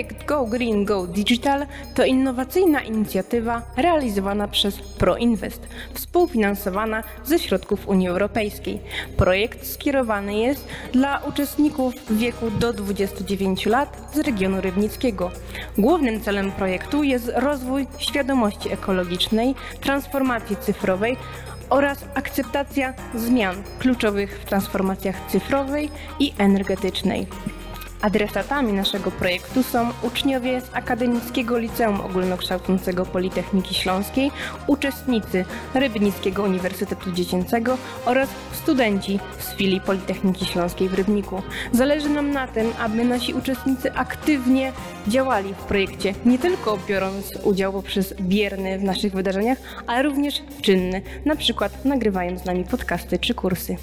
Projekt Go Green, Go Digital to innowacyjna inicjatywa realizowana przez ProInvest, współfinansowana ze środków Unii Europejskiej. Projekt skierowany jest dla uczestników w wieku do 29 lat z regionu rybnickiego. Głównym celem projektu jest rozwój świadomości ekologicznej, transformacji cyfrowej oraz akceptacja zmian kluczowych w transformacjach cyfrowej i energetycznej. Adresatami naszego projektu są uczniowie z Akademickiego Liceum Ogólnokształcącego Politechniki Śląskiej, uczestnicy Rybnickiego Uniwersytetu Dziecięcego oraz studenci z filii Politechniki Śląskiej w Rybniku. Zależy nam na tym, aby nasi uczestnicy aktywnie działali w projekcie, nie tylko biorąc udział poprzez bierny w naszych wydarzeniach, ale również czynny, na przykład nagrywając z nami podcasty czy kursy.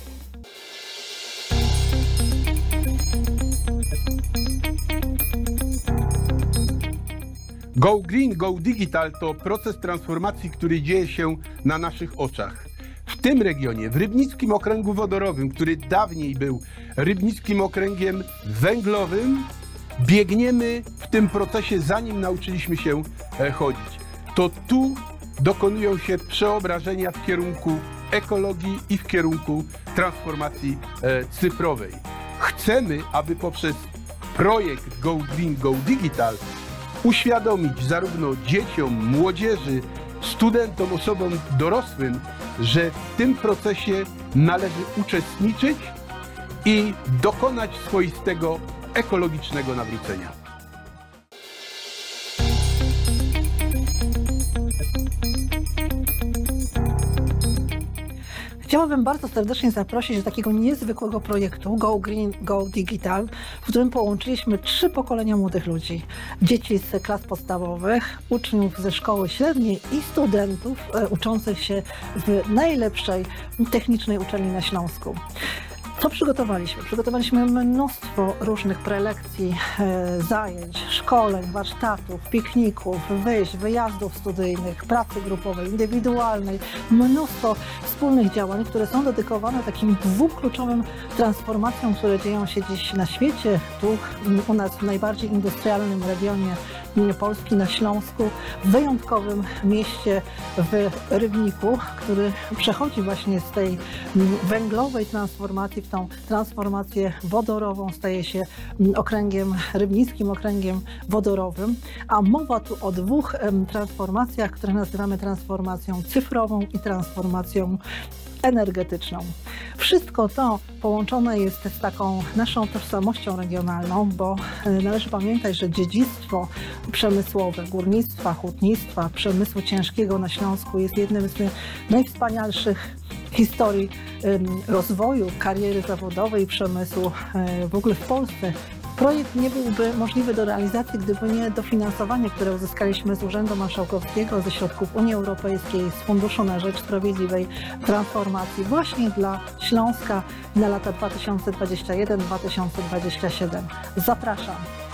Go Green, Go Digital to proces transformacji, który dzieje się na naszych oczach. W tym regionie, w Rybnickim Okręgu Wodorowym, który dawniej był Rybnickim Okręgiem Węglowym, biegniemy w tym procesie, zanim nauczyliśmy się chodzić. To tu dokonują się przeobrażenia w kierunku ekologii i w kierunku transformacji cyfrowej. Chcemy, aby poprzez projekt Go Green, Go Digital uświadomić zarówno dzieciom, młodzieży, studentom, osobom dorosłym, że w tym procesie należy uczestniczyć i dokonać swoistego ekologicznego nawrócenia. Chciałabym bardzo serdecznie zaprosić do takiego niezwykłego projektu Go Green, Go Digital, w którym połączyliśmy 3 pokolenia młodych ludzi. Dzieci z klas podstawowych, uczniów ze szkoły średniej i studentów uczących się w najlepszej technicznej uczelni na Śląsku. Co przygotowaliśmy? Przygotowaliśmy mnóstwo różnych prelekcji, zajęć, szkoleń, warsztatów, pikników, wyjść, wyjazdów studyjnych, pracy grupowej, indywidualnej, mnóstwo wspólnych działań, które są dedykowane takim 2 kluczowym transformacjom, które dzieją się dziś na świecie, tu u nas w najbardziej industrialnym regionie Polski, na Śląsku, w wyjątkowym mieście w Rybniku, który przechodzi właśnie z tej węglowej transformacji w tą transformację wodorową, staje się okręgiem, Rybnickim Okręgiem Wodorowym, a mowa tu o 2 transformacjach, które nazywamy transformacją cyfrową i transformacją energetyczną. Wszystko to połączone jest z taką naszą tożsamością regionalną, bo należy pamiętać, że dziedzictwo przemysłowe, górnictwa, hutnictwa, przemysłu ciężkiego na Śląsku jest jednym z najwspanialszych historii rozwoju, kariery zawodowej przemysłu w ogóle w Polsce. Projekt nie byłby możliwy do realizacji, gdyby nie dofinansowanie, które uzyskaliśmy z Urzędu Marszałkowskiego, ze środków Unii Europejskiej, z Funduszu na Rzecz Sprawiedliwej Transformacji właśnie dla Śląska na lata 2021-2027. Zapraszam.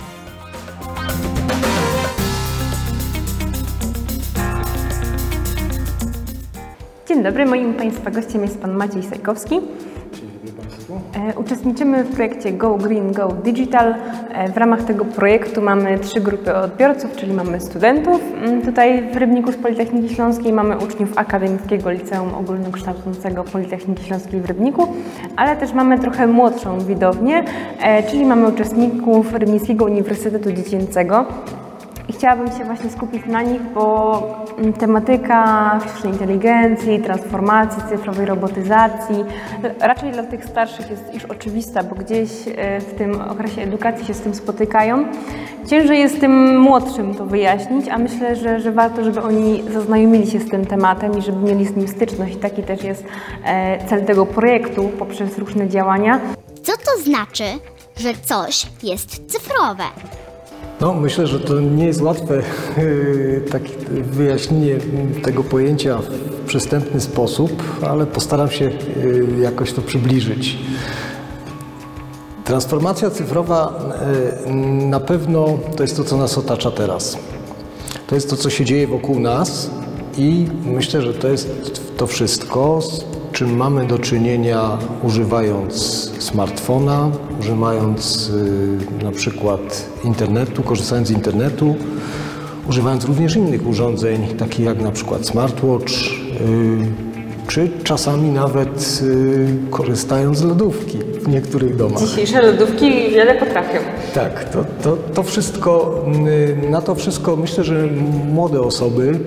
Dzień dobry, moim Państwa gościem jest Pan Maciej Sajkowski. Uczestniczymy w projekcie Go Green, Go Digital. W ramach tego projektu mamy 3 grupy odbiorców, czyli mamy studentów tutaj w Rybniku z Politechniki Śląskiej, mamy uczniów Akademickiego Liceum Ogólnokształcącego Politechniki Śląskiej w Rybniku, ale też mamy trochę młodszą widownię, czyli mamy uczestników Rybnickiego Uniwersytetu Dziecięcego. I chciałabym się właśnie skupić na nich, bo tematyka sztucznej inteligencji, transformacji cyfrowej, robotyzacji raczej dla tych starszych jest już oczywista, bo gdzieś w tym okresie edukacji się z tym spotykają. Ciężej jest tym młodszym to wyjaśnić, a myślę, że warto, żeby oni zaznajomili się z tym tematem i żeby mieli z nim styczność. I taki też jest cel tego projektu poprzez różne działania. Co to znaczy, że coś jest cyfrowe? No, myślę, że to nie jest łatwe takie wyjaśnienie tego pojęcia w przystępny sposób, ale postaram się jakoś to przybliżyć. Transformacja cyfrowa na pewno to jest to, co nas otacza teraz. To jest to, co się dzieje wokół nas i myślę, że to jest to wszystko, czym mamy do czynienia używając smartfona, używając na przykład internetu, korzystając z internetu, używając również innych urządzeń, takich jak na przykład smartwatch, czy czasami nawet korzystając z lodówki w niektórych domach. Dzisiejsze lodówki wiele potrafią. Tak, to wszystko, na to wszystko myślę, że młode osoby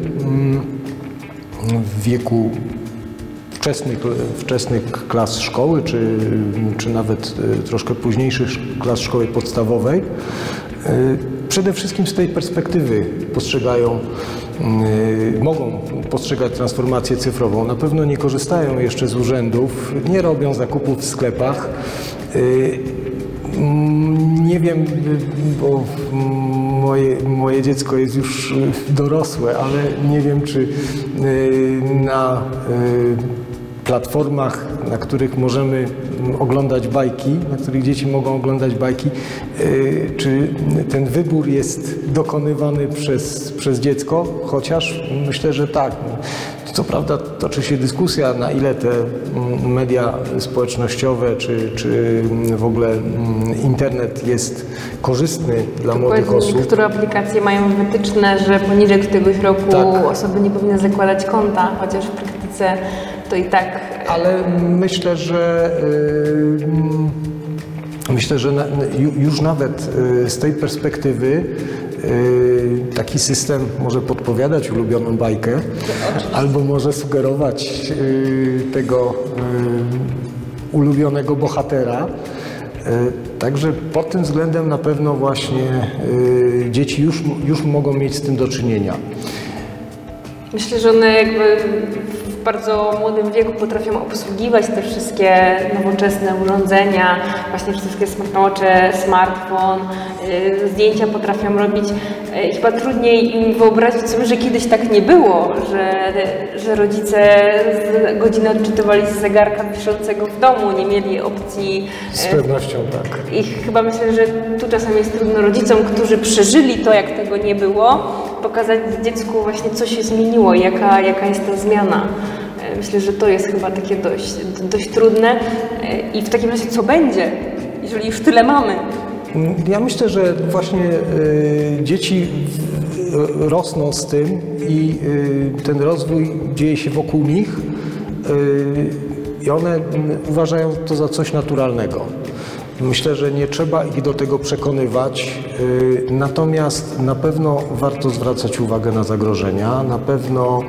w wieku wczesnych klas szkoły, czy nawet troszkę późniejszych klas szkoły podstawowej, przede wszystkim z tej perspektywy mogą postrzegać transformację cyfrową. Na pewno nie korzystają jeszcze z urzędów, nie robią zakupów w sklepach. Nie wiem, bo moje dziecko jest już dorosłe, ale nie wiem, czy na platformach, na których możemy oglądać bajki, na których dzieci mogą oglądać bajki, czy ten wybór jest dokonywany przez dziecko, chociaż myślę, że tak. Co prawda toczy się dyskusja, na ile te media społecznościowe, czy w ogóle internet jest korzystny dla młodych osób. Niektóre aplikacje mają wytyczne, że poniżej któregoś roku osoby nie powinny zakładać konta, chociaż w praktyce to i tak. Ale myślę, że już nawet z tej perspektywy taki system może podpowiadać ulubioną bajkę, albo może sugerować tego ulubionego bohatera. Także pod tym względem na pewno właśnie dzieci już mogą mieć z tym do czynienia. Myślę, że one jakby w bardzo młodym wieku potrafią obsługiwać te wszystkie nowoczesne urządzenia, właśnie wszystkie smartwatche, smartfon, zdjęcia potrafią robić. Chyba trudniej im wyobrazić sobie, że kiedyś tak nie było, że rodzice godzinę odczytywali z zegarka wiszącego w domu, nie mieli opcji. Z pewnością tak. I chyba myślę, że tu czasami jest trudno rodzicom, którzy przeżyli to, jak tego nie było, pokazać dziecku właśnie, co się zmieniło, jaka jest ta zmiana. Myślę, że to jest chyba takie dość trudne. I w takim razie co będzie, jeżeli już tyle mamy? Ja myślę, że właśnie dzieci rosną z tym i ten rozwój dzieje się wokół nich i one uważają to za coś naturalnego. Myślę, że nie trzeba ich do tego przekonywać, natomiast na pewno warto zwracać uwagę na zagrożenia, na pewno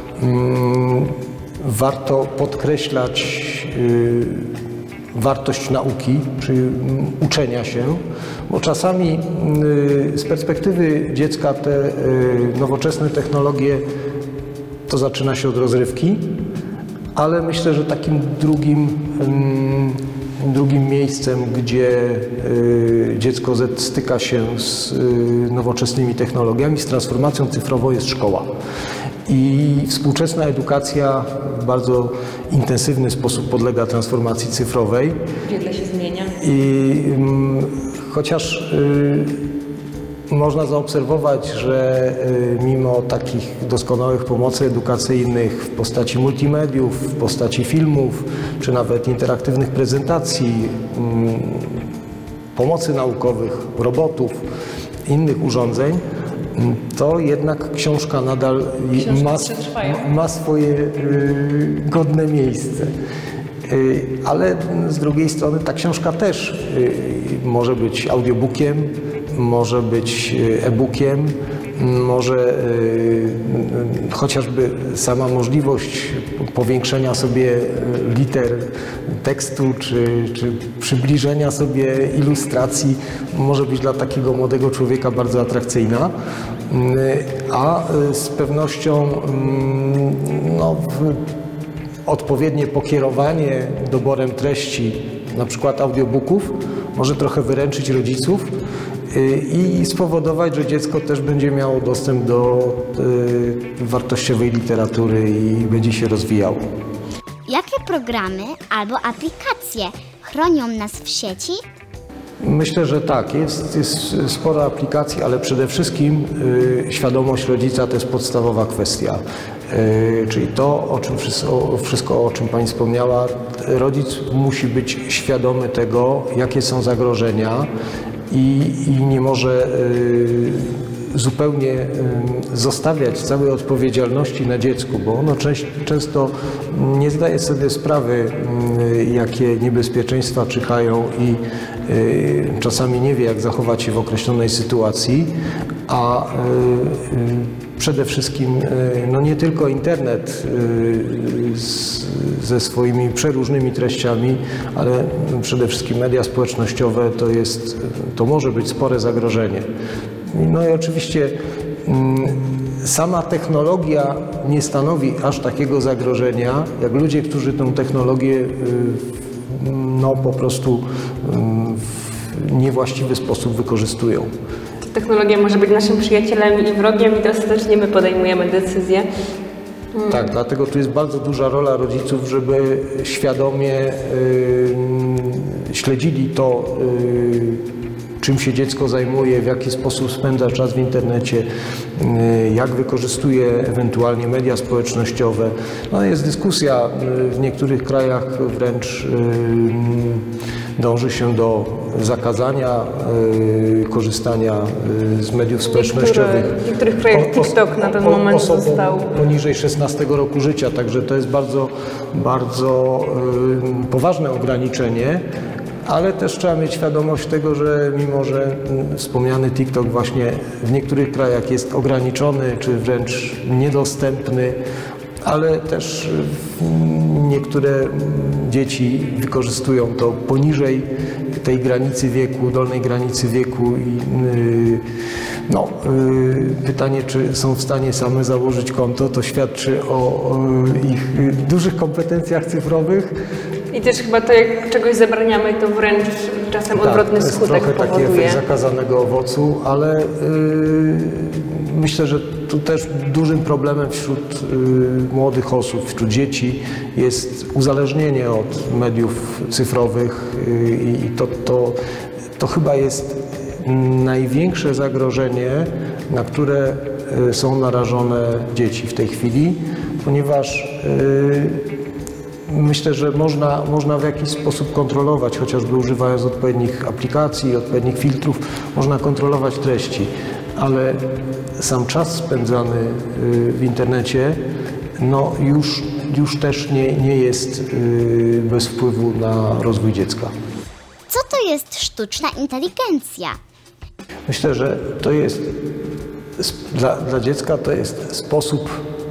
warto podkreślać wartość nauki, czy uczenia się, bo czasami z perspektywy dziecka te nowoczesne technologie to zaczyna się od rozrywki, ale myślę, że takim drugim miejscem, gdzie dziecko styka się z nowoczesnymi technologiami, z transformacją cyfrową jest szkoła. I współczesna edukacja w bardzo intensywny sposób podlega transformacji cyfrowej. Wiele się zmienia. I chociaż można zaobserwować, że mimo takich doskonałych pomocy edukacyjnych w postaci multimediów, w postaci filmów, czy nawet interaktywnych prezentacji, pomocy naukowych, robotów, innych urządzeń, to jednak książka nadal ma swoje godne miejsce. Ale z drugiej strony ta książka też może być audiobookiem, może być e-bookiem, może chociażby sama możliwość powiększenia sobie liter tekstu, czy przybliżenia sobie ilustracji może być dla takiego młodego człowieka bardzo atrakcyjna, a z pewnością odpowiednie pokierowanie doborem treści, na przykład audiobooków, może trochę wyręczyć rodziców i spowodować, że dziecko też będzie miało dostęp do wartościowej literatury i będzie się rozwijało. Jakie programy albo aplikacje chronią nas w sieci? Myślę, że tak, jest sporo aplikacji, ale przede wszystkim świadomość rodzica to jest podstawowa kwestia. Czyli to, wszystko, o czym Pani wspomniała, rodzic musi być świadomy tego, jakie są zagrożenia i nie może zupełnie zostawiać całej odpowiedzialności na dziecku, bo ono często nie zdaje sobie sprawy, jakie niebezpieczeństwa czyhają i czasami nie wie, jak zachować się w określonej sytuacji, a przede wszystkim no nie tylko internet ze swoimi przeróżnymi treściami, ale przede wszystkim media społecznościowe to może być spore zagrożenie. No i oczywiście sama technologia nie stanowi aż takiego zagrożenia, jak ludzie, którzy tę technologię no po prostu w niewłaściwy sposób wykorzystują. Technologia może być naszym przyjacielem i wrogiem i to ostatecznie my podejmujemy decyzje. Tak, dlatego tu jest bardzo duża rola rodziców, żeby świadomie śledzili to, czym się dziecko zajmuje, w jaki sposób spędza czas w internecie, jak wykorzystuje ewentualnie media społecznościowe. No jest dyskusja, w niektórych krajach wręcz dąży się do zakazania korzystania z mediów społecznościowych. W niektórych krajach TikTok na ten moment został poniżej 16 roku życia, także to jest bardzo, bardzo poważne ograniczenie. Ale też trzeba mieć świadomość tego, że mimo że wspomniany TikTok właśnie w niektórych krajach jest ograniczony czy wręcz niedostępny, ale też niektóre dzieci wykorzystują to poniżej tej granicy wieku, dolnej granicy wieku i pytanie, czy są w stanie same założyć konto, to świadczy o ich dużych kompetencjach cyfrowych. I też chyba to, jak czegoś zabraniamy, to wręcz czasem odwrotny skutek powoduje. To jest trochę taki efekt zakazanego owocu, ale myślę, że tu też dużym problemem wśród młodych osób, wśród dzieci jest uzależnienie od mediów cyfrowych i to chyba jest największe zagrożenie, na które są narażone dzieci w tej chwili, ponieważ myślę, że można w jakiś sposób kontrolować, chociażby używając odpowiednich aplikacji, odpowiednich filtrów, można kontrolować treści, ale sam czas spędzany w internecie już też nie jest bez wpływu na rozwój dziecka. Co to jest sztuczna inteligencja? Myślę, że to jest dla dziecka to jest sposób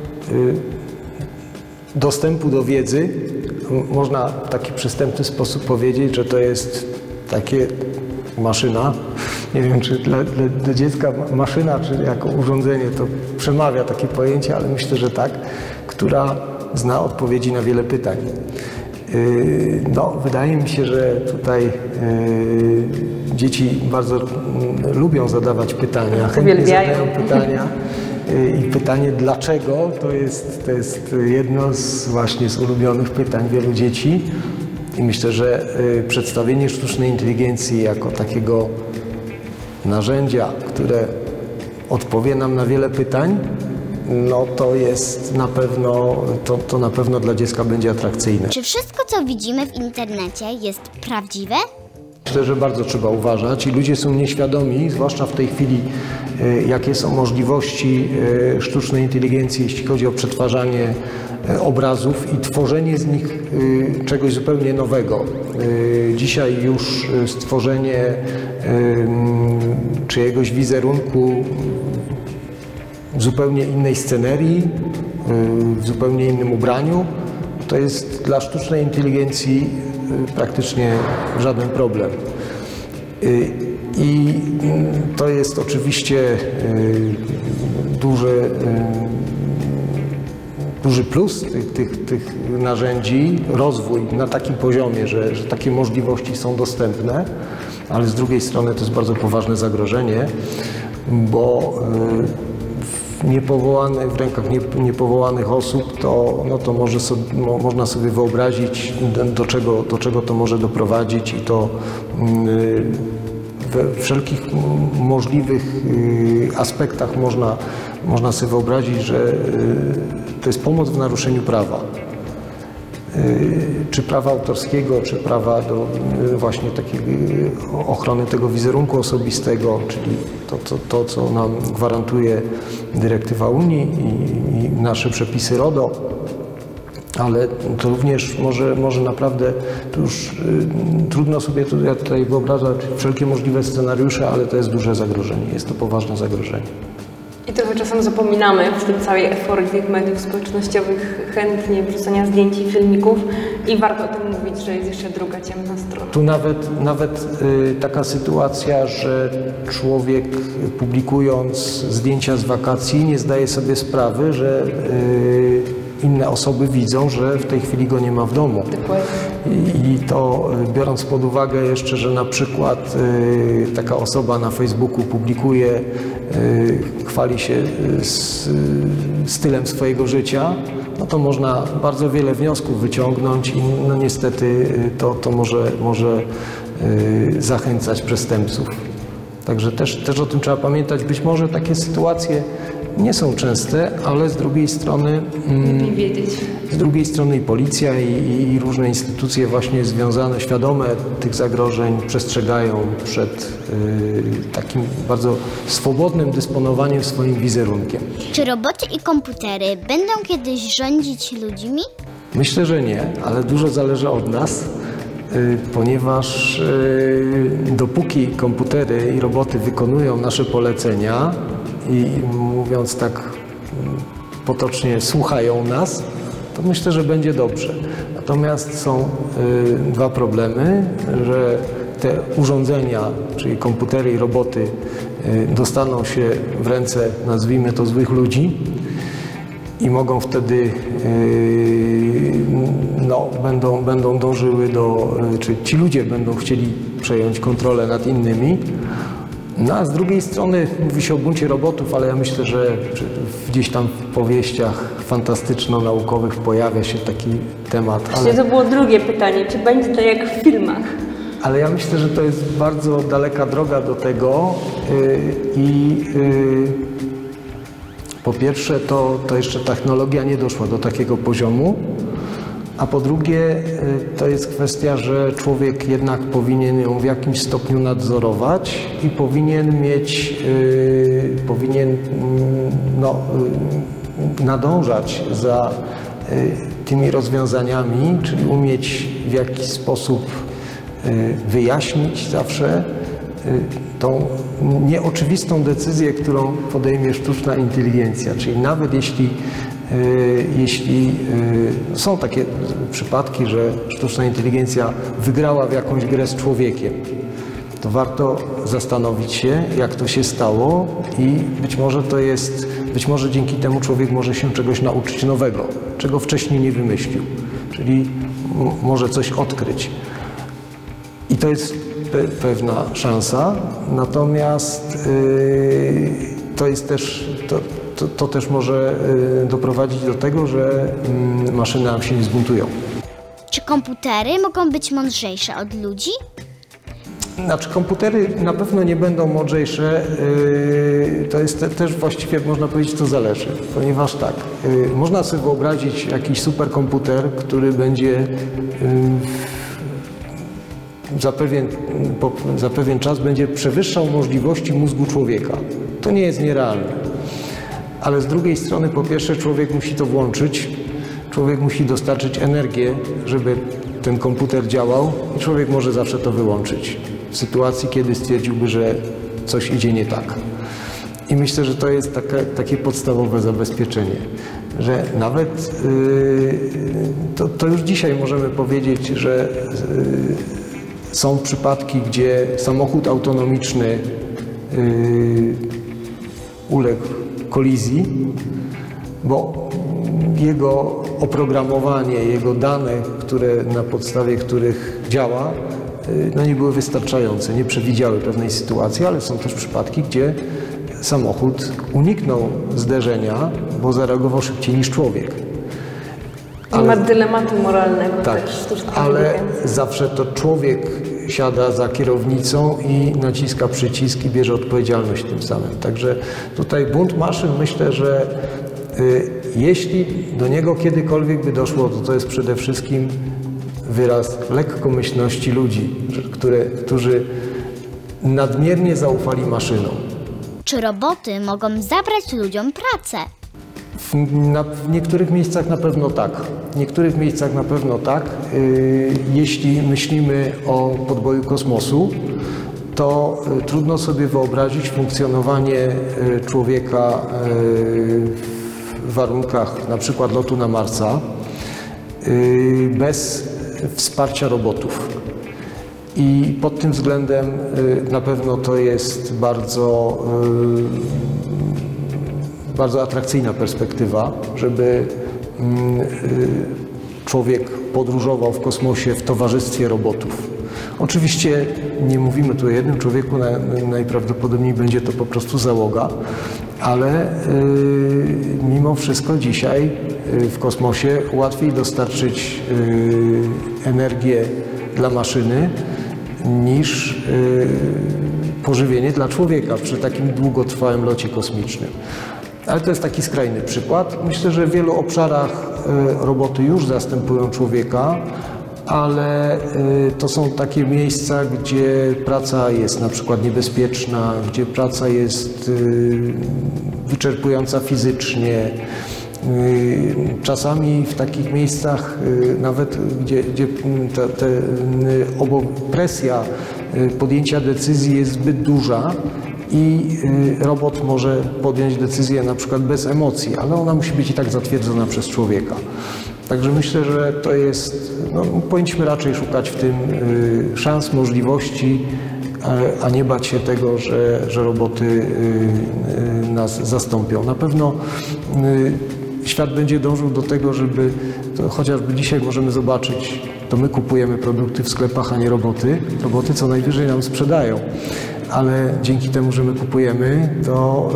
dostępu do wiedzy. Można w taki przystępny sposób powiedzieć, że to jest takie maszyna. Nie wiem, czy dla dziecka maszyna, czy jako urządzenie to przemawia takie pojęcie, ale myślę, że tak, która zna odpowiedzi na wiele pytań. Wydaje mi się, że tutaj dzieci bardzo lubią zadawać pytania, chętnie zadają pytania. I pytanie dlaczego to jest jedno właśnie z ulubionych pytań wielu dzieci. I myślę, że przedstawienie sztucznej inteligencji jako takiego narzędzia, które odpowie nam na wiele pytań, to jest na pewno dla dziecka będzie atrakcyjne. Czy wszystko, co widzimy w internecie, jest prawdziwe? Myślę, że bardzo trzeba uważać i ludzie są nieświadomi, zwłaszcza w tej chwili, jakie są możliwości sztucznej inteligencji, jeśli chodzi o przetwarzanie obrazów i tworzenie z nich czegoś zupełnie nowego. Dzisiaj już stworzenie czyjegoś wizerunku w zupełnie innej scenerii, w zupełnie innym ubraniu, to jest dla sztucznej inteligencji praktycznie żaden problem. I to jest oczywiście duży plus tych narzędzi, rozwój na takim poziomie, że takie możliwości są dostępne, ale z drugiej strony to jest bardzo poważne zagrożenie, bo w rękach niepowołanych osób, to można sobie wyobrazić, do czego to może doprowadzić i to we wszelkich możliwych aspektach można sobie wyobrazić, że to jest pomoc w naruszeniu prawa. Czy prawa autorskiego, czy prawa do właśnie takiej ochrony tego wizerunku osobistego, czyli to co nam gwarantuje dyrektywa Unii i nasze przepisy RODO, ale to również może naprawdę, to już trudno sobie tutaj wyobrażać wszelkie możliwe scenariusze, ale to jest duże zagrożenie, jest to poważne zagrożenie. I trochę czasem zapominamy w tej całej euforii tych mediów społecznościowych chętnie wrzucania zdjęć i filmików i warto o tym mówić, że jest jeszcze druga ciemna strona. Tu nawet taka sytuacja, że człowiek publikując zdjęcia z wakacji nie zdaje sobie sprawy, że inne osoby widzą, że w tej chwili go nie ma w domu. Dokładnie. I to biorąc pod uwagę jeszcze, że na przykład taka osoba na Facebooku publikuje, chwali się stylem swojego życia, no to można bardzo wiele wniosków wyciągnąć i no niestety to może zachęcać przestępców. Także też o tym trzeba pamiętać. Być może takie sytuacje nie są częste, ale z drugiej strony i policja i różne instytucje właśnie związane, świadome tych zagrożeń przestrzegają przed takim bardzo swobodnym dysponowaniem swoim wizerunkiem. Czy roboty i komputery będą kiedyś rządzić ludźmi? Myślę, że nie, ale dużo zależy od nas, ponieważ dopóki komputery i roboty wykonują nasze polecenia i mówiąc tak potocznie słuchają nas, to myślę, że będzie dobrze. Natomiast są dwa problemy, że te urządzenia, czyli komputery i roboty dostaną się w ręce, nazwijmy to, złych ludzi i mogą wtedy, będą dążyły czy ci ludzie będą chcieli przejąć kontrolę nad innymi. No a z drugiej strony mówi się o buncie robotów, ale ja myślę, że gdzieś tam w powieściach fantastyczno-naukowych pojawia się taki temat. Właśnie to było drugie pytanie, czy będzie to jak w filmach? Ale ja myślę, że to jest bardzo daleka droga do tego po pierwsze to jeszcze technologia nie doszła do takiego poziomu, a po drugie to jest kwestia, że człowiek jednak powinien ją w jakimś stopniu nadzorować i powinien nadążać za tymi rozwiązaniami, czyli umieć w jakiś sposób wyjaśnić zawsze tą nieoczywistą decyzję, którą podejmie sztuczna inteligencja. Czyli nawet jeśli są takie przypadki, że sztuczna inteligencja wygrała w jakąś grę z człowiekiem, to warto zastanowić się, jak to się stało i być może dzięki temu człowiek może się czegoś nauczyć nowego, czego wcześniej nie wymyślił, czyli może coś odkryć. I to jest pewna szansa, natomiast to jest też, to też może doprowadzić do tego, że maszyny nam się nie zbuntują. Czy komputery mogą być mądrzejsze od ludzi? Znaczy komputery na pewno nie będą mądrzejsze, to jest też właściwie można powiedzieć, to zależy, ponieważ tak, można sobie wyobrazić jakiś superkomputer, który będzie za pewien czas będzie przewyższał możliwości mózgu człowieka. To nie jest nierealne. Ale z drugiej strony, po pierwsze, człowiek musi to włączyć, człowiek musi dostarczyć energię, żeby ten komputer działał i człowiek może zawsze to wyłączyć w sytuacji, kiedy stwierdziłby, że coś idzie nie tak. I myślę, że to jest takie podstawowe zabezpieczenie, że nawet to już dzisiaj możemy powiedzieć, że są przypadki, gdzie samochód autonomiczny uległ kolizji, bo jego oprogramowanie, jego dane, na podstawie których działa, nie były wystarczające, nie przewidziały pewnej sytuacji, ale są też przypadki, gdzie samochód uniknął zderzenia, bo zareagował szybciej niż człowiek. Nie ma dylematu moralnego Tak, też w sztucznej ale inteligencji. zawsze to człowiek siada za kierownicą i naciska przycisk i bierze odpowiedzialność tym samym. Także tutaj bunt maszyn, myślę, że jeśli do niego kiedykolwiek by doszło, to jest przede wszystkim wyraz lekkomyślności ludzi, którzy nadmiernie zaufali maszynom. Czy roboty mogą zabrać ludziom pracę? W niektórych miejscach na pewno tak. W niektórych miejscach na pewno tak. Jeśli myślimy o podboju kosmosu, to trudno sobie wyobrazić funkcjonowanie człowieka w warunkach na przykład lotu na Marsa bez wsparcia robotów. I pod tym względem na pewno to jest bardzo atrakcyjna perspektywa, żeby człowiek podróżował w kosmosie w towarzystwie robotów. Oczywiście nie mówimy tu o jednym człowieku, najprawdopodobniej będzie to po prostu załoga, ale mimo wszystko dzisiaj w kosmosie łatwiej dostarczyć energię dla maszyny niż pożywienie dla człowieka przy takim długotrwałym locie kosmicznym. Ale to jest taki skrajny przykład. Myślę, że w wielu obszarach roboty już zastępują człowieka, ale to są takie miejsca, gdzie praca jest na przykład niebezpieczna, gdzie praca jest wyczerpująca fizycznie. Czasami w takich miejscach, nawet gdzie presja podjęcia decyzji jest zbyt duża i robot może podjąć decyzję na przykład bez emocji, ale ona musi być i tak zatwierdzona przez człowieka. Także myślę, że to jest, powinniśmy raczej szukać w tym szans, możliwości, a nie bać się tego, że roboty nas zastąpią. Na pewno świat będzie dążył do tego, żeby, to chociażby dzisiaj możemy zobaczyć, to my kupujemy produkty w sklepach, a nie roboty. Roboty co najwyżej nam sprzedają, ale dzięki temu, że my kupujemy, to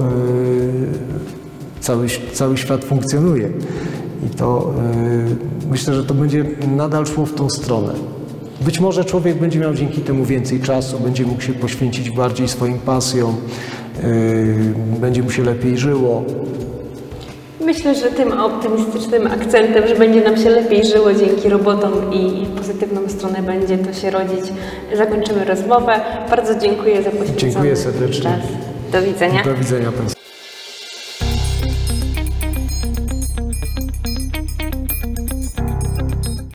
cały świat funkcjonuje. I to myślę, że to będzie nadal szło w tą stronę. Być może człowiek będzie miał dzięki temu więcej czasu, będzie mógł się poświęcić bardziej swoim pasjom, będzie mu się lepiej żyło. Myślę, że tym optymistycznym akcentem, że będzie nam się lepiej żyło dzięki robotom i w pozytywną stronę będzie to się rodzić, zakończymy rozmowę. Bardzo dziękuję za poświęcony Dziękuję serdecznie. czas. Do widzenia. Do widzenia Państwu.